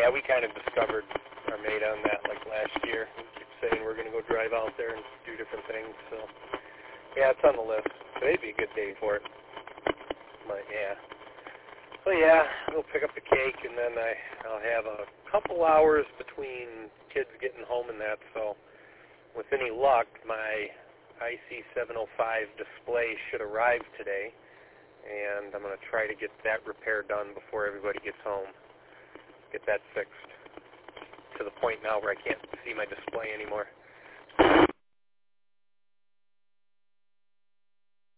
Yeah, we kind of discovered our mate on that like last year. We keep saying we're going to go drive out there and do different things. So, yeah, it's on the list. Today'd be a good day for it. But, yeah. So, yeah, we'll pick up the cake, and then I'll have a couple hours between kids getting home and that. So, with any luck, my IC705 display should arrive today, and I'm going to try to get that repair done before everybody gets home. Get that fixed to the point now where I can't see my display anymore.